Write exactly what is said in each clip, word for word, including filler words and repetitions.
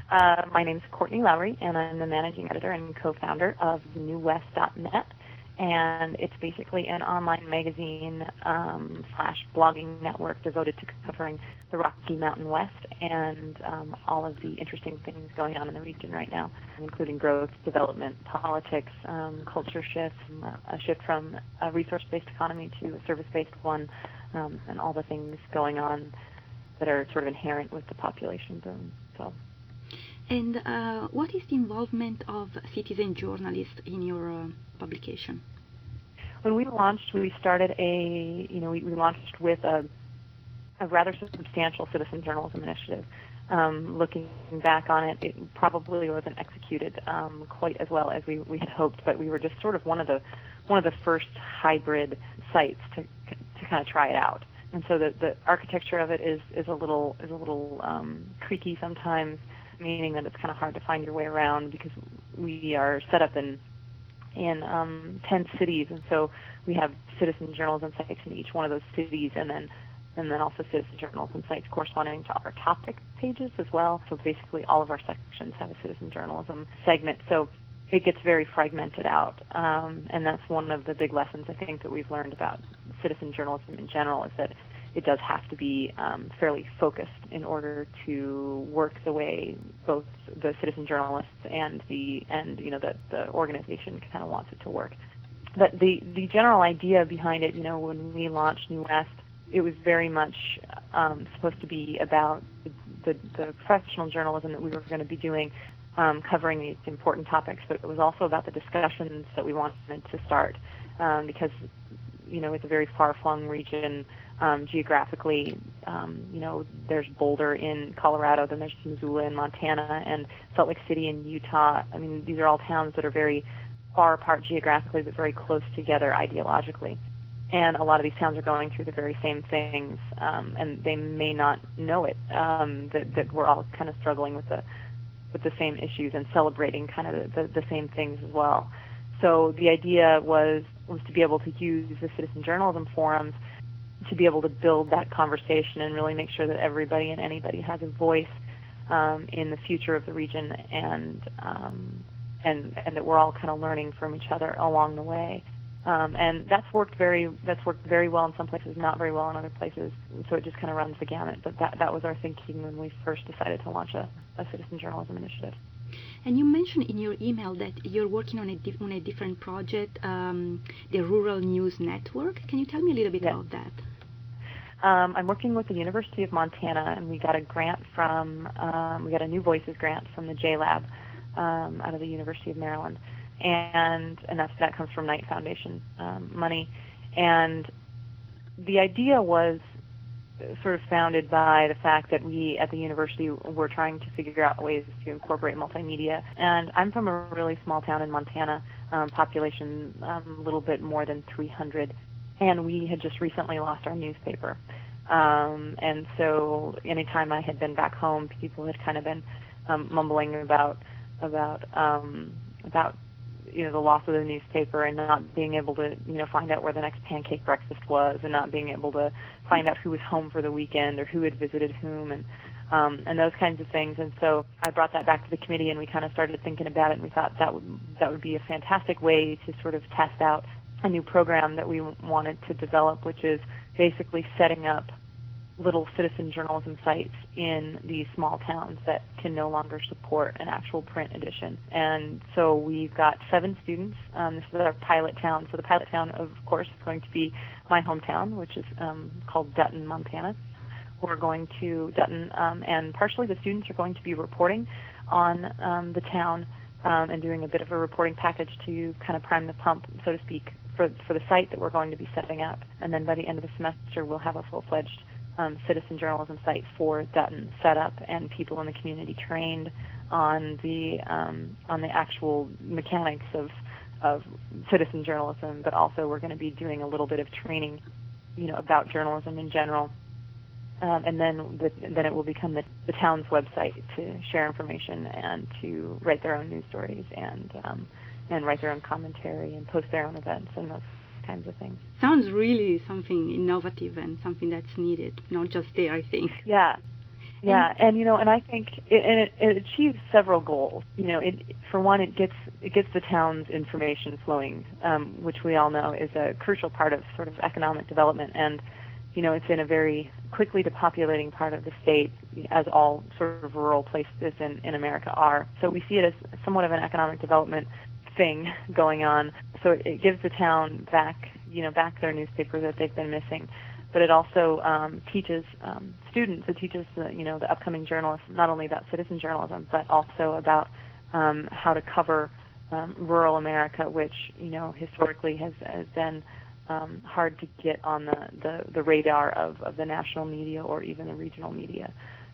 Uh, my name is Courtney Lowry, and I'm the managing editor and co-founder of new west dot net. And it's basically an online magazine um, slash blogging network devoted to covering the Rocky Mountain West and um, all of the interesting things going on in the region right now, including growth, development, politics, um, culture shifts, a shift from a resource-based economy to a service-based one, um, and all the things going on that are sort of inherent with the population boom. So. And uh, what is the involvement of citizen journalists in your uh, publication? When we launched, we started a, you know, we, we launched with a, a rather substantial citizen journalism initiative. Um, looking back on it, it probably wasn't executed um, quite as well as we, we had hoped, but we were just sort of one of the one of the first hybrid sites to to kind of try it out. And so the, the architecture of it is, is a little is a little um, creaky sometimes, meaning that it's kind of hard to find your way around because we are set up in in um, ten cities, and so we have citizen journalism sites in each one of those cities, and then and then also citizen journalism sites corresponding to our topic pages as well. So basically all of our sections have a citizen journalism segment. So it gets very fragmented out, um, and that's one of the big lessons I think that we've learned about citizen journalism in general is that it does have to be um, fairly focused in order to work the way both the citizen journalists and the and you know the, the organization kind of wants it to work. But the the general idea behind it, you know, when we launched New West, it was very much um, supposed to be about the, the, the professional journalism that we were going to be doing, um, covering these important topics. But it was also about the discussions that we wanted to start, um, because you know it's a very far-flung region. Um, geographically, um, you know, there's Boulder in Colorado, then there's Missoula in Montana, and Salt Lake City in Utah. I mean, these are all towns that are very far apart geographically, but very close together ideologically. And a lot of these towns are going through the very same things, um, and they may not know it, um, that, that we're all kind of struggling with the with the same issues and celebrating kind of the, the, the same things as well. So the idea was was to be able to use the citizen journalism forums to be able to build that conversation and really make sure that everybody and anybody has a voice um, in the future of the region, and um, and and that we're all kind of learning from each other along the way. Um, and that's worked very that's worked very well in some places, not very well in other places. So it just kind of runs the gamut. But that that was our thinking when we first decided to launch a, a citizen journalism initiative. And you mentioned in your email that you're working on a, di- on a different project, um, the Rural News Network. Can you tell me a little bit yes. about that? Um, I'm working with the University of Montana, and we got a grant from, um, we got a New Voices grant from the J Lab um, out of the University of Maryland. And and that's, that comes from Knight Foundation um, money. And the idea was sort of founded by the fact that we at the university were trying to figure out ways to incorporate multimedia. And I'm from a really small town in Montana, um, population um, a little bit more than three hundred, and we had just recently lost our newspaper. Um, and so anytime I had been back home, people had kind of been um, mumbling about about um, about you know the loss of the newspaper and not being able to you know find out where the next pancake breakfast was, and not being able to find out who was home for the weekend or who had visited whom, and um, and those kinds of things. And so I brought that back to the committee, and we kind of started thinking about it, and we thought that would that would be a fantastic way to sort of test out a new program that we wanted to develop, which is basically setting up little citizen journalism sites in these small towns that can no longer support an actual print edition. And so we've got seven students. Um, this is our pilot town. So the pilot town, of course, is going to be my hometown, which is um, called Dutton, Montana. We're going to Dutton, um, and partially the students are going to be reporting on um, the town um, and doing a bit of a reporting package to kind of prime the pump, so to speak, for, for the site that we're going to be setting up. And then by the end of the semester, we'll have a full-fledged Um, citizen journalism site for Dutton set up, and people in the community trained on the um, on the actual mechanics of of citizen journalism. But also, we're going to be doing a little bit of training, you know, about journalism in general, um, and then the, then it will become the, the town's website to share information and to write their own news stories and um, and write their own commentary and post their own events and those kinds of things. Sounds really something innovative and something that's needed, not just there, I think. Yeah. Yeah, and, and you know, and I think it, and it, it achieves several goals. You know, it for one, it gets it gets the town's information flowing, um, which we all know is a crucial part of sort of economic development. And you know, it's in a very quickly depopulating part of the state, as all sort of rural places in, in America are. So we see it as somewhat of an economic development thing going on. So it, it gives the town back, you know, back their newspaper that they've been missing. But it also um, teaches um, students, it teaches the, you know, the upcoming journalists not only about citizen journalism, but also about um, how to cover um, rural America, which, you know, historically has, has been um, hard to get on the, the, the radar of, of the national media or even the regional media.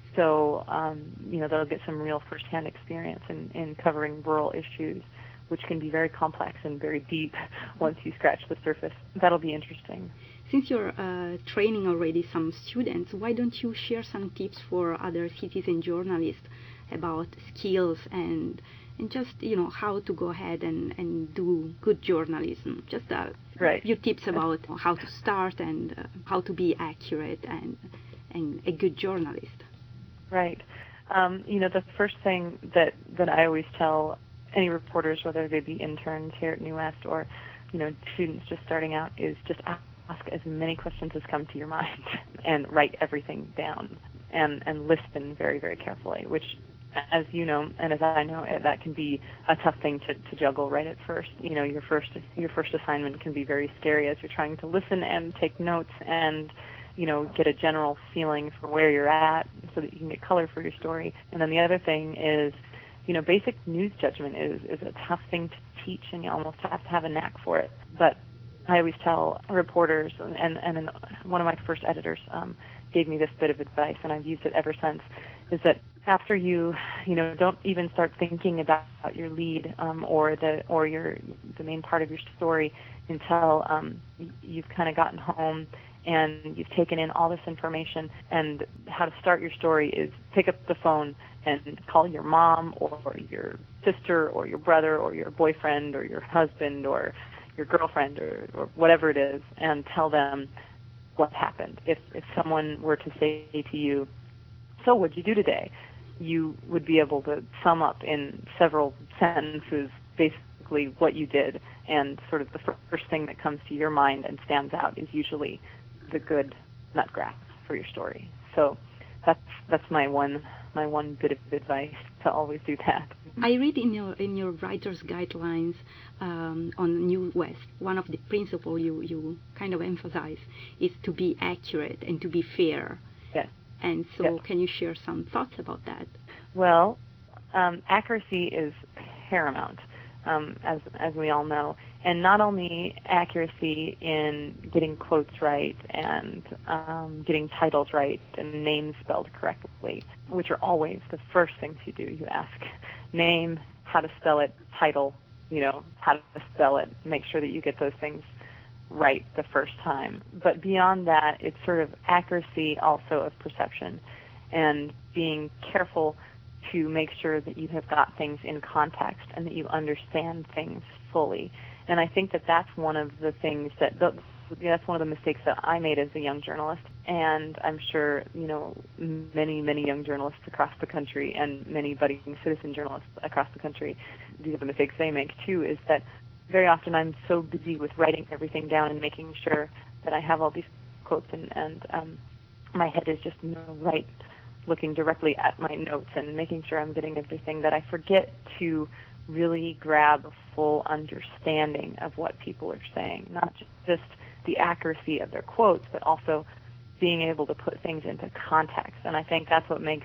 So, um, you know, they'll get some real firsthand experience in, in covering rural issues, which can be very complex and very deep once you scratch the surface. That'll be interesting. Since you're uh, training already some students, why don't you share some tips for other citizen journalists about skills and and just, you know, how to go ahead and, and do good journalism? Just a right. few tips about how to start and uh, how to be accurate and, and a good journalist. Right. Um, you know, the first thing that, that I always tell any reporters, whether they be interns here at New West or, you know, students just starting out, is just ask Ask as many questions as come to your mind and write everything down and, and listen very, very carefully, which, as you know, and as I know, that can be a tough thing to, to juggle right at first. You know, your first your first assignment can be very scary as you're trying to listen and take notes and, you know, get a general feeling for where you're at so that you can get color for your story. And then the other thing is, you know, basic news judgment is, is a tough thing to teach, and you almost have to have a knack for it. But I always tell reporters, and, and one of my first editors um, gave me this bit of advice, and I've used it ever since, is that after you, you know, don't even start thinking about your lead um, or the or your the main part of your story until um, you've kind of gotten home and you've taken in all this information. And how to start your story is pick up the phone and call your mom or your sister or your brother or your boyfriend or your husband or your girlfriend or, or whatever it is, and tell them what happened. If if someone were to say to you, "So what'd you do today?" you would be able to sum up in several sentences basically what you did, and sort of the first thing that comes to your mind and stands out is usually the good nut graph for your story. So that's that's my one my one bit of advice, to always do that. I read in your in your writer's guidelines um, on New West, one of the principles you, you kind of emphasize is to be accurate and to be fair. Yes. And so yes. Can you share some thoughts about that? Well, um, accuracy is paramount, um, as as we all know. And not only accuracy in getting quotes right and um, getting titles right and names spelled correctly, which are always the first things you do. You ask name, how to spell it, title, you know, how to spell it. Make sure that you get those things right the first time. But beyond that, it's sort of accuracy also of perception and being careful to make sure that you have got things in context and that you understand things fully. And I think that that's one of the things that, the, that's one of the mistakes that I made as a young journalist. And I'm sure, you know, many, many young journalists across the country and many budding citizen journalists across the country, these are the mistakes they make too, is that very often I'm so busy with writing everything down and making sure that I have all these quotes and, and um, my head is just, you know, right, looking directly at my notes and making sure I'm getting everything, that I forget to really grab a full understanding of what people are saying, not just the accuracy of their quotes, but also being able to put things into context. And I think that's what makes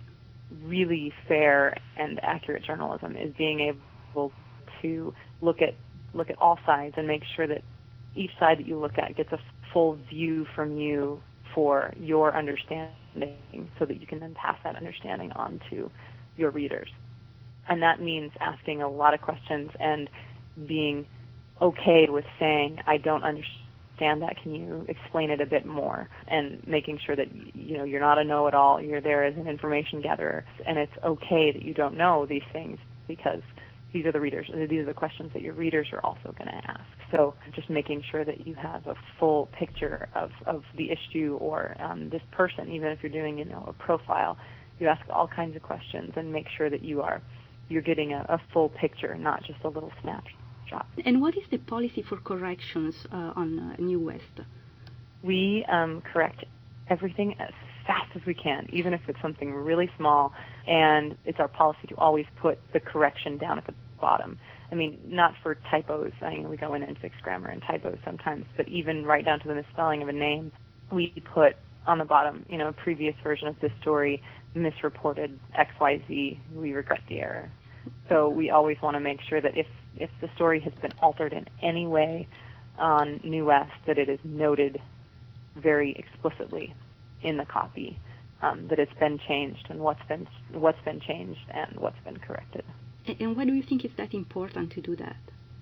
really fair and accurate journalism, is being able to look at look at all sides and make sure that each side that you look at gets a full view from you for your understanding, so that you can then pass that understanding on to your readers. And that means asking a lot of questions and being okay with saying, I don't understand that, can you explain it a bit more? And making sure that, you know, you're not a know-it-all, you're there as an information gatherer, and it's okay that you don't know these things, because these are the readers, these are the questions that your readers are also going to ask. So just making sure that you have a full picture of, of the issue or um, this person, even if you're doing, you know, a profile, you ask all kinds of questions and make sure that you are you're getting a, a full picture, not just a little snapshot. And what is the policy for corrections uh, on uh, New West? We um, correct everything as fast as we can, even if it's something really small, and it's our policy to always put the correction down at the bottom. I mean, not for typos. I mean, we go in and fix grammar and typos sometimes, but even right down to the misspelling of a name, we put on the bottom, you know, a previous version of this story misreported X Y Z. We regret the error. So we always want to make sure that if, if the story has been altered in any way on New West, that it is noted very explicitly in the copy, um, that it's been changed and what's been what's been changed and what's been corrected. And why do you think it's that important to do that?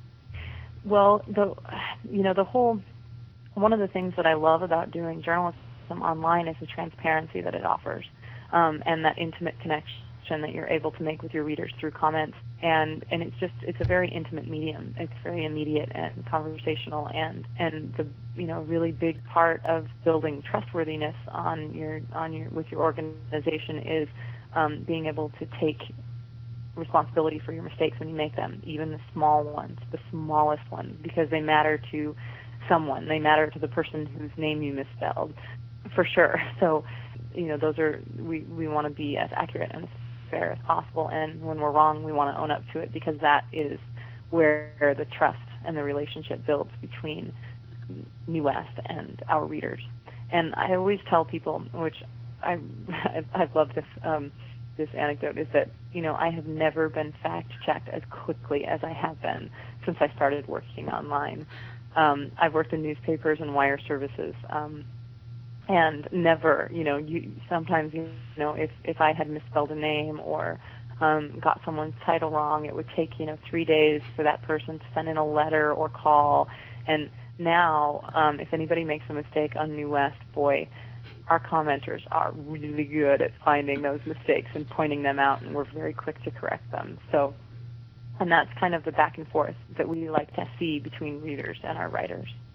Well, the you know the whole one of the things that I love about doing journalism online is the transparency that it offers, um, and that intimate connection that you're able to make with your readers through comments, and and it's just it's a very intimate medium. It's very immediate and conversational, and and the you know really big part of building trustworthiness on your on your with your organization is um, being able to take responsibility for your mistakes when you make them, even the small ones, the smallest ones, because they matter to someone. They matter to the person whose name you misspelled, for sure. So, you know, those are we we want to be as accurate and as fair as possible, and when we're wrong, we want to own up to it, because that is where the trust and the relationship builds between New West and our readers. And I always tell people, which I I've loved this um, this anecdote, is that you know I have never been fact checked as quickly as I have been since I started working online. Um, I've worked in newspapers and wire services. Um, And never, you know, you sometimes, you know, if, if I had misspelled a name or um, got someone's title wrong, it would take, you know, three days for that person to send in a letter or call. And now, um, if anybody makes a mistake on New West, boy, our commenters are really good at finding those mistakes and pointing them out, and we're very quick to correct them. So, and that's kind of the back and forth that we like to see between readers and our writers.